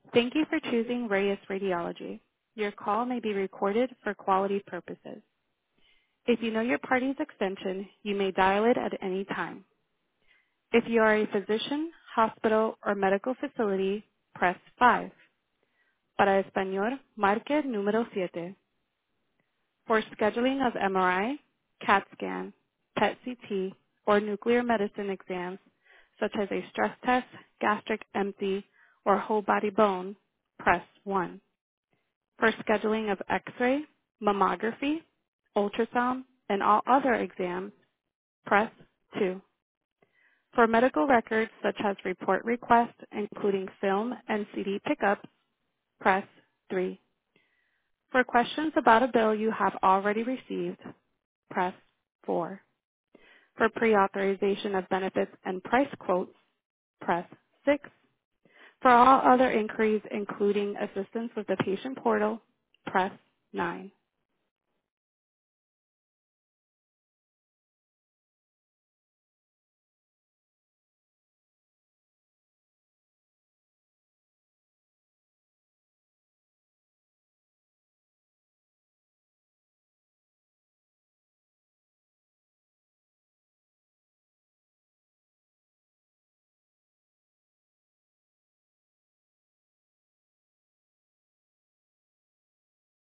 Thank you for choosing Reyes Radiology. Your call may be recorded for quality purposes. If you know your party's extension, you may dial it at any time. If you are a physician, hospital, or medical facility, press 5. Para español, marque número siete. For scheduling of MRI, CAT scan, PET CT, or nuclear medicine exams, such as a stress test, gastric empty, or whole body bone, press 1. For scheduling of X-ray, mammography, ultrasound, and all other exams, press 2. For medical records such as report requests, including film and CD pickups, press 3. For questions about a bill you have already received, press 4. For pre-authorization of benefits and price quotes, press 6. For all other inquiries, including assistance with the patient portal, press 9.